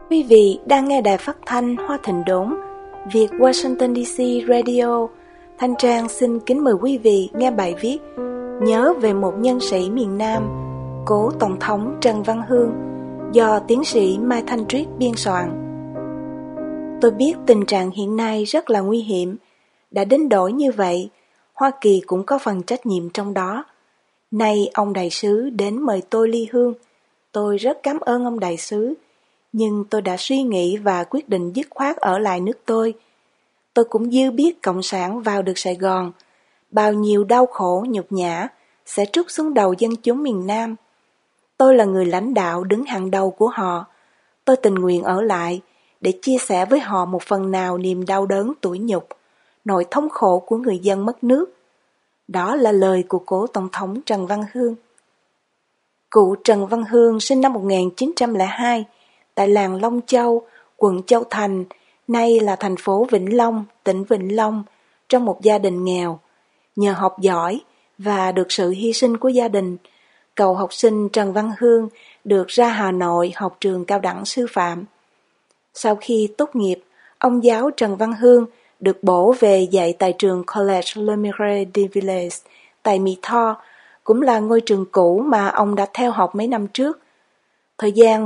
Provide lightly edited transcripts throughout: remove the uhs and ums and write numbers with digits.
Quý vị đang nghe đài phát thanh Hoa Thịnh Đốn, Việt Washington DC Radio. Thanh Trang xin kính mời quý vị nghe bài viết Nhớ về một nhân sĩ miền Nam, cố Tổng thống Trần Văn Hương, do tiến sĩ Mai Thanh Triết biên soạn. Tôi biết tình trạng hiện nay rất là nguy hiểm. Đã đến đổi như vậy, Hoa Kỳ cũng có phần trách nhiệm trong đó. Nay ông đại sứ đến mời tôi ly hương. Tôi rất cảm ơn ông đại sứ, nhưng tôi đã suy nghĩ và quyết định dứt khoát ở lại nước tôi. Tôi cũng dư biết Cộng sản vào được Sài Gòn, bao nhiêu đau khổ nhục nhã sẽ trút xuống đầu dân chúng miền Nam. Tôi là người lãnh đạo đứng hàng đầu của họ. Tôi tình nguyện ở lại để chia sẻ với họ một phần nào niềm đau đớn tủi nhục, nỗi thống khổ của người dân mất nước. Đó là lời của cố Tổng thống Trần Văn Hương. Cụ Trần Văn Hương sinh năm 1902 tại làng Long Châu, quận Châu Thành, nay là thành phố Vĩnh Long, tỉnh Vĩnh Long, trong một gia đình nghèo. Nhờ học giỏi và được sự hy sinh của gia đình, cậu học sinh Trần Văn Hương được ra Hà Nội học trường cao đẳng sư phạm. Sau khi tốt nghiệp, ông giáo Trần Văn Hương được bổ về dạy tại trường College Le Mire de Villiers tại Mỹ Tho, cũng là ngôi trường cũ mà ông đã theo học mấy năm trước. Thời gian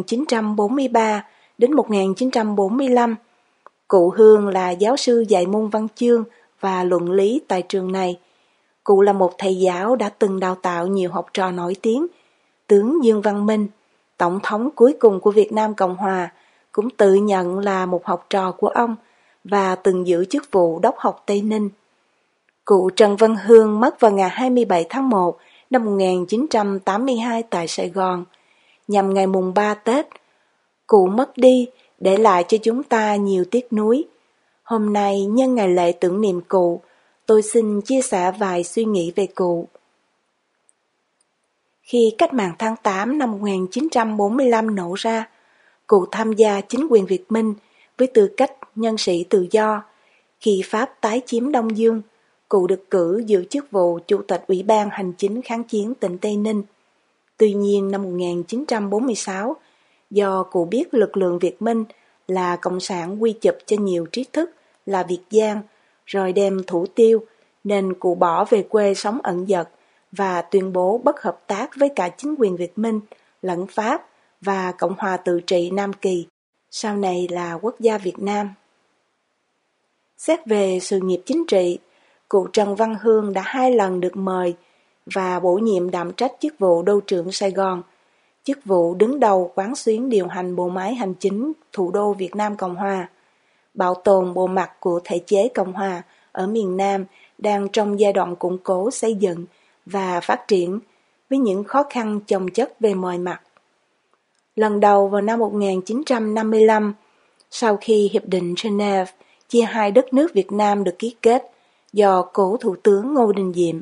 1943 đến 1945, cụ Hương là giáo sư dạy môn văn chương và luận lý tại trường này. Cụ là một thầy giáo đã từng đào tạo nhiều học trò nổi tiếng. Tướng Dương Văn Minh, tổng thống cuối cùng của Việt Nam Cộng Hòa, cũng tự nhận là một học trò của ông và từng giữ chức vụ đốc học Tây Ninh. Cụ Trần Văn Hương mất vào ngày 27 tháng 1 năm 1982 tại Sài Gòn, nhằm ngày mùng 3 Tết. Cụ mất đi, để lại cho chúng ta nhiều tiếc nuối. Hôm nay, nhân ngày lễ tưởng niệm cụ, tôi xin chia sẻ vài suy nghĩ về cụ. Khi cách mạng tháng 8 năm 1945 nổ ra, cụ tham gia chính quyền Việt Minh với tư cách nhân sĩ tự do. Khi Pháp tái chiếm Đông Dương, cụ được cử giữ chức vụ Chủ tịch Ủy ban Hành chính kháng chiến tỉnh Tây Ninh. Tuy nhiên năm 1946, do cụ biết lực lượng Việt Minh là Cộng sản quy chụp cho nhiều trí thức là Việt Giang, rồi đem thủ tiêu, nên cụ bỏ về quê sống ẩn dật và tuyên bố bất hợp tác với cả chính quyền Việt Minh, lẫn Pháp và Cộng hòa tự trị Nam Kỳ, sau này là Quốc gia Việt Nam. Xét về sự nghiệp chính trị, cụ Trần Văn Hương đã 2 lần được mời và bổ nhiệm đảm trách chức vụ đô trưởng Sài Gòn, chức vụ đứng đầu quán xuyến điều hành bộ máy hành chính thủ đô Việt Nam Cộng Hòa, bảo tồn bộ mặt của thể chế Cộng Hòa ở miền Nam đang trong giai đoạn củng cố xây dựng và phát triển với những khó khăn chồng chất về mọi mặt. Lần đầu vào năm 1955, sau khi Hiệp định Geneva chia hai đất nước Việt Nam được ký kết do cố Thủ tướng Ngô Đình Diệm.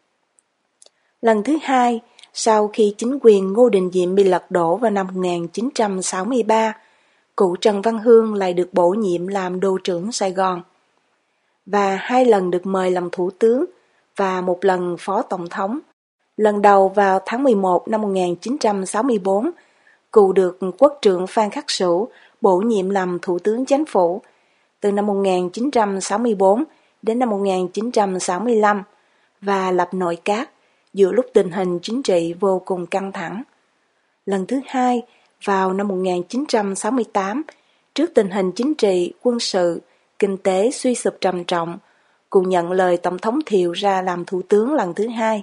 Lần thứ hai, sau khi chính quyền Ngô Đình Diệm bị lật đổ vào năm 1963, cụ Trần Văn Hương lại được bổ nhiệm làm đô trưởng Sài Gòn. Và 2 lần được mời làm thủ tướng và 1 lần phó tổng thống. Lần đầu vào tháng 11 năm 1964, cụ được quốc trưởng Phan Khắc Sữu bổ nhiệm làm thủ tướng chính phủ từ năm 1964 đến năm 1965 và lập nội các giữa lúc tình hình chính trị vô cùng căng thẳng. Lần thứ hai vào năm 1968, trước tình hình chính trị, quân sự, kinh tế suy sụp trầm trọng, cụ nhận lời Tổng thống Thiệu ra làm thủ tướng lần thứ hai,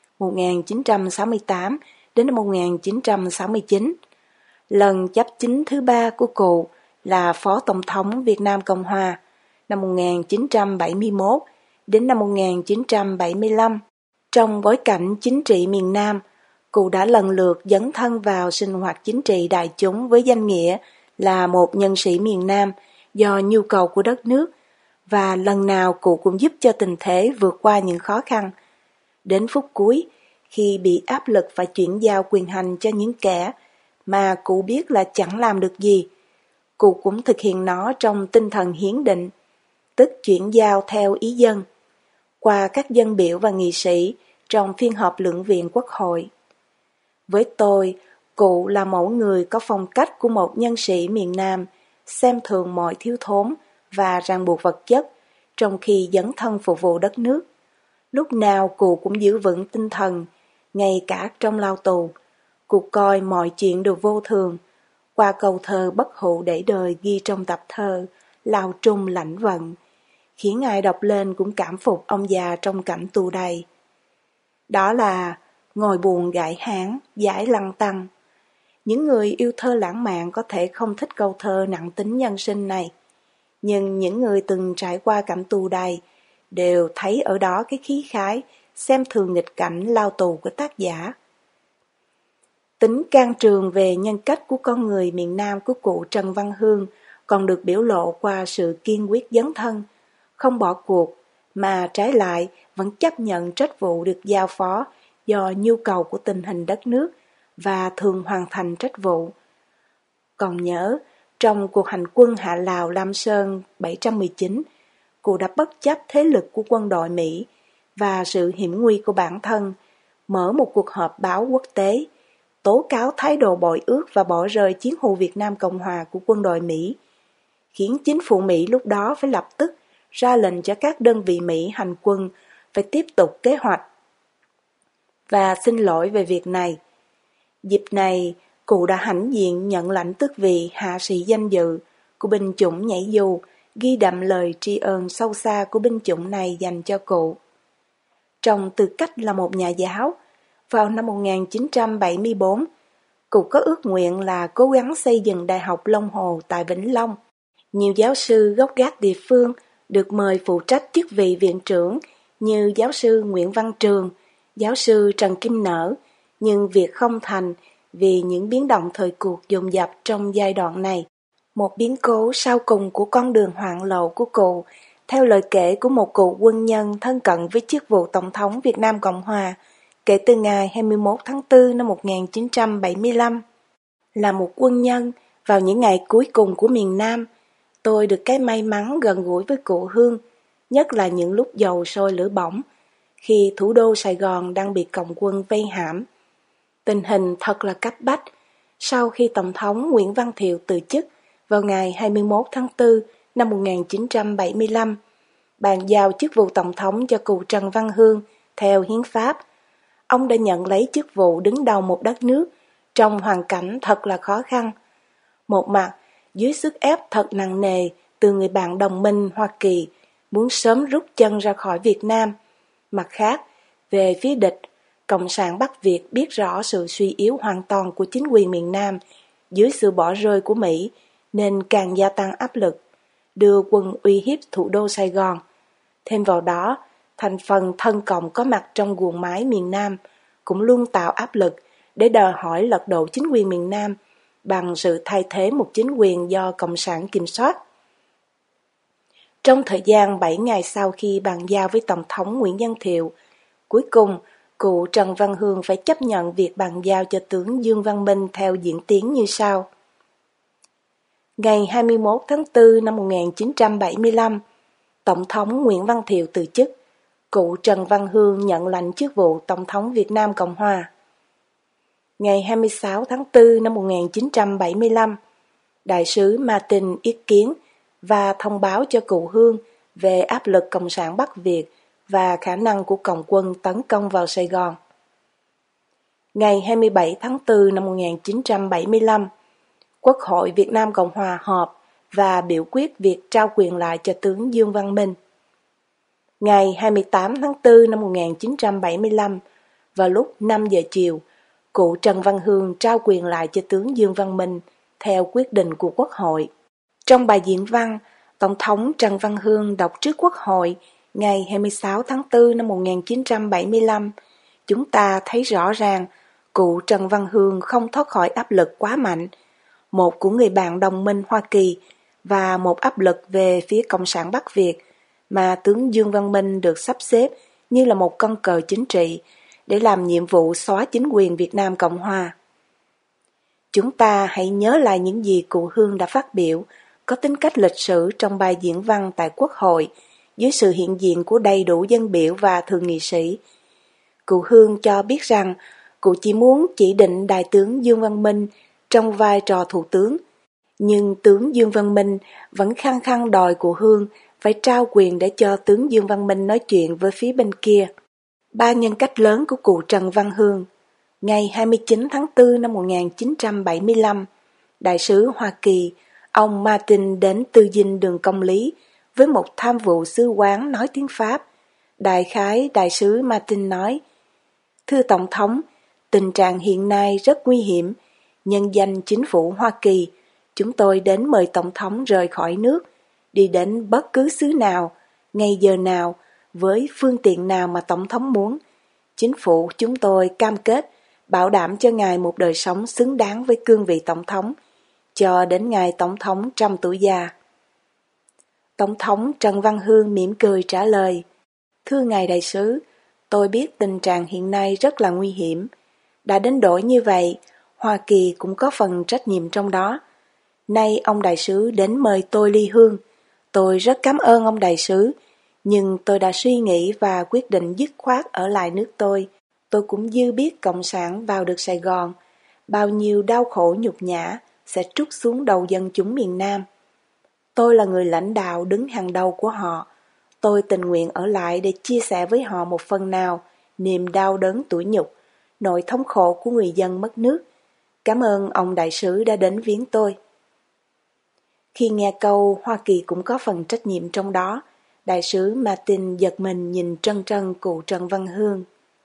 1968 đến năm 1969. Lần chấp chính thứ 3 của cụ là Phó Tổng thống Việt Nam Cộng Hòa, năm 1971 đến năm 1975. Trong bối cảnh chính trị miền Nam, cụ đã lần lượt dấn thân vào sinh hoạt chính trị đại chúng với danh nghĩa là một nhân sĩ miền Nam do nhu cầu của đất nước, và lần nào cụ cũng giúp cho tình thế vượt qua những khó khăn. Đến phút cuối, khi bị áp lực phải chuyển giao quyền hành cho những kẻ mà cụ biết là chẳng làm được gì, cụ cũng thực hiện nó trong tinh thần hiến định, tức chuyển giao theo ý dân, qua các dân biểu và nghị sĩ trong phiên họp Lưỡng viện Quốc hội. Với tôi, Cụ là mẫu người có phong cách của một nhân sĩ miền Nam, xem thường mọi thiếu thốn và ràng buộc vật chất, trong khi dấn thân phục vụ đất nước. Lúc nào cụ cũng giữ vững tinh thần, ngay cả trong lao tù. Cụ coi mọi chuyện đều vô thường. Qua câu thơ bất hủ để đời ghi trong tập thơ Lao Trung Lãnh Vận, khiến ai đọc lên cũng cảm phục ông già trong cảnh tù đầy. Đó là ngồi buồn gãi háng, giải lăng tăng. Những người yêu thơ lãng mạn có thể không thích câu thơ nặng tính nhân sinh này, nhưng những người từng trải qua cảnh tù đầy đều thấy ở đó cái khí khái, xem thường nghịch cảnh lao tù của tác giả. Tính can trường về nhân cách của con người miền Nam của cụ Trần Văn Hương còn được biểu lộ qua sự kiên quyết dấn thân, không bỏ cuộc, mà trái lại vẫn chấp nhận trách vụ được giao phó do nhu cầu của tình hình đất nước và thường hoàn thành trách vụ. Còn nhớ, trong cuộc hành quân hạ Lào Lam Sơn 719, cụ đã bất chấp thế lực của quân đội Mỹ và sự hiểm nguy của bản thân, mở một cuộc họp báo quốc tế, tố cáo thái độ bội ước và bỏ rơi chiến hữu Việt Nam Cộng Hòa của quân đội Mỹ, khiến chính phủ Mỹ lúc đó phải lập tức ra lệnh cho các đơn vị Mỹ hành quân phải tiếp tục kế hoạch và xin lỗi về việc này. Dịp này, cụ đã hãnh diện nhận lãnh tước vị hạ sĩ danh dự của binh chủng nhảy dù, ghi đậm lời tri ân sâu xa của binh chủng này dành cho cụ. Trong tư cách là một nhà giáo, vào năm 1974, cụ có ước nguyện là cố gắng xây dựng Đại học Long Hồ tại Vĩnh Long. Nhiều giáo sư gốc gác địa phương được mời phụ trách chức vị viện trưởng như giáo sư Nguyễn Văn Trường, giáo sư Trần Kim Nở, nhưng việc không thành vì những biến động thời cuộc dồn dập trong giai đoạn này. Một biến cố sau cùng của con đường hoạn lộ của cụ, theo lời kể của một cựu quân nhân thân cận với chức vụ Tổng thống Việt Nam Cộng Hòa, kể từ ngày 21 tháng 4 năm 1975. Là một quân nhân, vào những ngày cuối cùng của miền Nam, tôi được cái may mắn gần gũi với cụ Hương, nhất là những lúc dầu sôi lửa bỏng, khi thủ đô Sài Gòn đang bị cộng quân vây hãm. Tình hình thật là cấp bách. Sau khi Tổng thống Nguyễn Văn Thiệu từ chức vào ngày 21 tháng 4 năm 1975, bàn giao chức vụ Tổng thống cho cụ Trần Văn Hương theo hiến pháp, ông đã nhận lấy chức vụ đứng đầu một đất nước trong hoàn cảnh thật là khó khăn. Một mặt, dưới sức ép thật nặng nề từ người bạn đồng minh Hoa Kỳ muốn sớm rút chân ra khỏi Việt Nam. Mặt khác, về phía địch, Cộng sản Bắc Việt biết rõ sự suy yếu hoàn toàn của chính quyền miền Nam dưới sự bỏ rơi của Mỹ, nên càng gia tăng áp lực, đưa quân uy hiếp thủ đô Sài Gòn. Thêm vào đó, thành phần thân cộng có mặt trong guồng máy miền Nam cũng luôn tạo áp lực để đòi hỏi lật đổ chính quyền miền Nam bằng sự thay thế một chính quyền do Cộng sản kiểm soát. Trong thời gian 7 ngày sau khi bàn giao với Tổng thống Nguyễn Văn Thiệu, cuối cùng, cụ Trần Văn Hương phải chấp nhận việc bàn giao cho tướng Dương Văn Minh theo diễn tiến như sau. Ngày 21 tháng 4 năm 1975, Tổng thống Nguyễn Văn Thiệu từ chức, cụ Trần Văn Hương nhận lãnh chức vụ Tổng thống Việt Nam Cộng Hòa. Ngày 26 tháng 4 năm 1975, Đại sứ Martin ý kiến và thông báo cho cụ Hương về áp lực Cộng sản Bắc Việt và khả năng của Cộng quân tấn công vào Sài Gòn. Ngày 27 tháng 4 năm 1975, Quốc hội Việt Nam Cộng Hòa họp và biểu quyết việc trao quyền lại cho tướng Dương Văn Minh. Ngày 28 tháng 4 năm 1975, vào lúc 5 giờ chiều, cụ Trần Văn Hương trao quyền lại cho tướng Dương Văn Minh theo quyết định của Quốc hội. Trong bài diễn văn, Tổng thống Trần Văn Hương đọc trước Quốc hội ngày 26 tháng 4 năm 1975, chúng ta thấy rõ ràng cụ Trần Văn Hương không thoát khỏi áp lực quá mạnh, một của người bạn đồng minh Hoa Kỳ và một áp lực về phía Cộng sản Bắc Việt, mà tướng Dương Văn Minh được sắp xếp như là một con cờ chính trị để làm nhiệm vụ xóa chính quyền Việt Nam Cộng Hòa. Chúng ta hãy nhớ lại những gì cụ Hương đã phát biểu có tính cách lịch sử trong bài diễn văn tại Quốc hội dưới sự hiện diện của đầy đủ dân biểu và thượng nghị sĩ. Cụ Hương cho biết rằng Cụ chỉ muốn chỉ định Đại tướng Dương Văn Minh trong vai trò thủ tướng, nhưng tướng Dương Văn Minh vẫn khăng khăng đòi cụ Hương phải trao quyền để cho tướng Dương Văn Minh nói chuyện với phía bên kia. Ba nhân cách lớn của cụ Trần Văn Hương. Ngày 29 tháng 4 năm 1975, Đại sứ Hoa Kỳ, ông Martin đến tư dinh đường Công lý với một tham vụ sứ quán nói tiếng Pháp. Đại khái Đại sứ Martin nói: "Thưa Tổng thống, tình trạng hiện nay rất nguy hiểm. Nhân danh chính phủ Hoa Kỳ, chúng tôi đến mời Tổng thống rời khỏi nước, đi đến bất cứ xứ nào, ngày giờ nào, với phương tiện nào mà Tổng thống muốn. Chính phủ chúng tôi cam kết bảo đảm cho Ngài một đời sống xứng đáng với cương vị Tổng thống, cho đến ngày Tổng thống trăm tuổi già." Tổng thống Trần Văn Hương mỉm cười trả lời: "Thưa Ngài Đại sứ, tôi biết tình trạng hiện nay rất là nguy hiểm. Đã đến độ như vậy, Hoa Kỳ cũng có phần trách nhiệm trong đó. Nay ông Đại sứ đến mời tôi ly hương. Tôi rất cảm ơn ông Đại sứ, nhưng tôi đã suy nghĩ và quyết định dứt khoát ở lại nước tôi. Tôi cũng dư biết Cộng sản vào được Sài Gòn, bao nhiêu đau khổ nhục nhã sẽ trút xuống đầu dân chúng miền Nam. Tôi là người lãnh đạo đứng hàng đầu của họ. Tôi tình nguyện ở lại để chia sẻ với họ một phần nào niềm đau đớn tủi nhục, nỗi thống khổ của người dân mất nước. Cảm ơn ông Đại sứ đã đến viếng tôi." Khi nghe câu Hoa Kỳ cũng có phần trách nhiệm trong đó, Đại sứ Martin giật mình nhìn trân trân cụ Trần Văn Hương.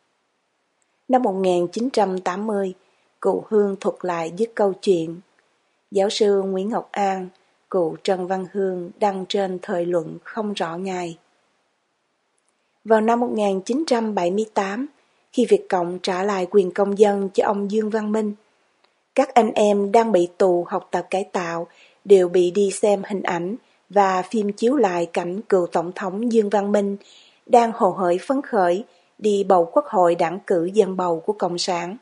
Năm 1980, cụ Hương thuật lại dứt câu chuyện. Giáo sư Nguyễn Ngọc An, cụ Trần Văn Hương đăng trên Thời Luận không rõ ngày. Vào năm 1978, khi Việt Cộng trả lại quyền công dân cho ông Dương Văn Minh, các anh em đang bị tù học tập cải tạo đều bị đi xem hình ảnh và phim chiếu lại cảnh cựu Tổng thống Dương Văn Minh đang hồ hởi phấn khởi đi bầu Quốc hội đảng cử dân bầu của Cộng sản.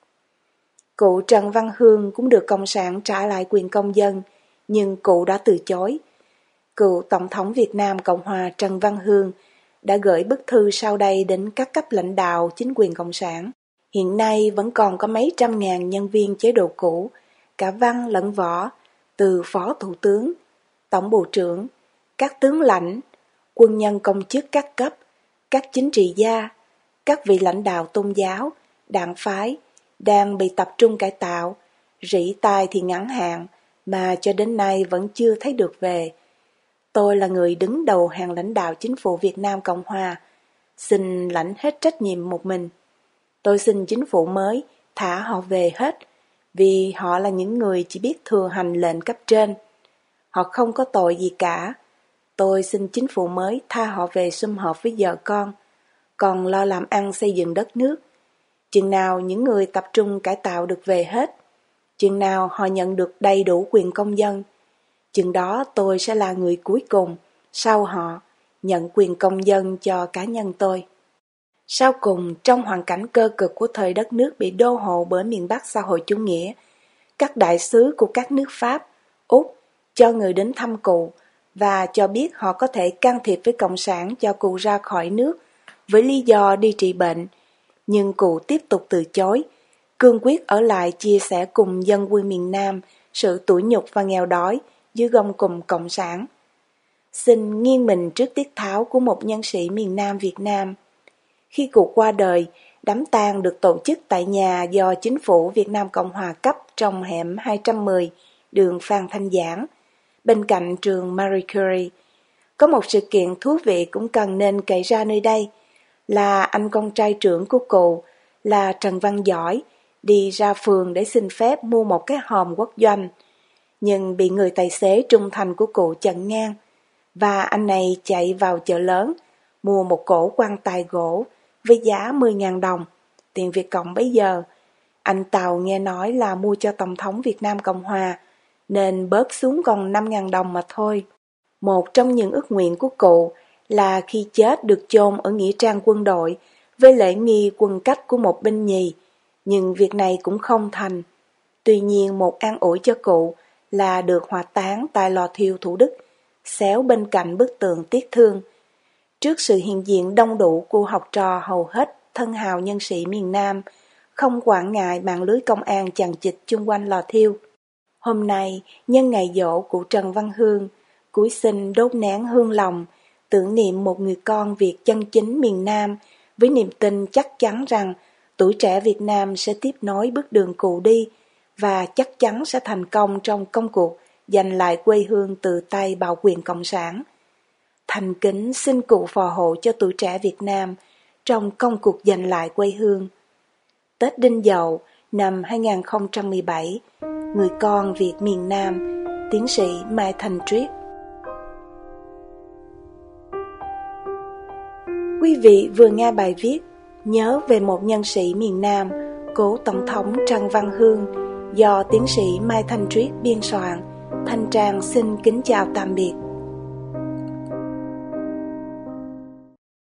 Cụ Trần Văn Hương cũng được Cộng sản trả lại quyền công dân, nhưng cụ đã từ chối. Cựu Tổng thống Việt Nam Cộng hòa Trần Văn Hương đã gửi bức thư sau đây đến các cấp lãnh đạo chính quyền Cộng sản. Hiện nay vẫn còn có mấy trăm ngàn nhân viên chế độ cũ, cả văn lẫn võ, từ phó thủ tướng, tổng bộ trưởng, các tướng lãnh, quân nhân công chức các cấp, các chính trị gia, các vị lãnh đạo tôn giáo, đảng phái, đang bị tập trung cải tạo, rỉ tai thì ngắn hạn, mà cho đến nay vẫn chưa thấy được về. Tôi là người đứng đầu hàng lãnh đạo chính phủ Việt Nam Cộng Hòa, xin lãnh hết trách nhiệm một mình. Tôi xin chính phủ mới thả họ về hết, vì họ là những người chỉ biết thừa hành lệnh cấp trên. Họ không có tội gì cả. Tôi xin chính phủ mới tha họ về sum họp với vợ con, còn lo làm ăn xây dựng đất nước. Chừng nào những người tập trung cải tạo được về hết, chừng nào họ nhận được đầy đủ quyền công dân, chừng đó tôi sẽ là người cuối cùng, sau họ, nhận quyền công dân cho cá nhân tôi. Sau cùng, trong hoàn cảnh cơ cực của thời đất nước bị đô hộ bởi miền Bắc xã hội chủ nghĩa, các đại sứ của các nước Pháp, Úc cho người đến thăm cụ và cho biết họ có thể can thiệp với Cộng sản cho cụ ra khỏi nước với lý do đi trị bệnh, nhưng cụ tiếp tục từ chối, cương quyết ở lại chia sẻ cùng dân quân miền Nam sự tủi nhục và nghèo đói dưới gông cùm Cộng sản. Xin nghiêng mình trước tiết tháo của một nhân sĩ miền Nam Việt Nam. Khi cụ qua đời, đám tang được tổ chức tại nhà do chính phủ Việt Nam Cộng Hòa cấp trong hẻm 210, đường Phan Thanh Giảng, bên cạnh trường Marie Curie. Có một sự kiện thú vị cũng cần nên kể ra nơi đây, là anh con trai trưởng của cụ, là Trần Văn Giỏi, đi ra phường để xin phép mua một cái hòm quốc doanh, nhưng bị người tài xế trung thành của cụ chặn ngang, và anh này chạy vào chợ lớn, mua một cổ quan tài gỗ với giá 10.000 đồng, tiền Việt Cộng bấy giờ. Anh Tàu nghe nói là mua cho Tổng thống Việt Nam Cộng Hòa, nên bớt xuống còn 5.000 đồng mà thôi. Một trong những ước nguyện của cụ là khi chết được chôn ở nghĩa trang quân đội với lễ nghi quân cách của một binh nhì, nhưng việc này cũng không thành. Tuy nhiên một an ủi cho cụ là được hỏa táng tại lò thiêu Thủ Đức, xéo bên cạnh bức tượng Tiếc Thương. Trước sự hiện diện đông đủ của học trò hầu hết thân hào nhân sĩ miền Nam, không quản ngại mạng lưới công an chằng chịt chung quanh lò thiêu. Hôm nay, nhân ngày giỗ của Trần Văn Hương, cúi xin đốt nén hương lòng, tưởng niệm một người con Việt chân chính miền Nam, với niềm tin chắc chắn rằng tuổi trẻ Việt Nam sẽ tiếp nối bước đường cụ đi và chắc chắn sẽ thành công trong công cuộc giành lại quê hương từ tay bạo quyền cộng sản. Thành kính xin cụ phò hộ cho tuổi trẻ Việt Nam trong công cuộc giành lại quê hương. Tết Đinh Dậu năm 2017, người con Việt miền Nam, tiến sĩ Mai Thanh Triết. Quý vị vừa nghe bài viết Nhớ về một nhân sĩ miền Nam, cố Tổng thống Trần Văn Hương do tiến sĩ Mai Thanh Triết biên soạn. Thanh Trang xin kính chào tạm biệt.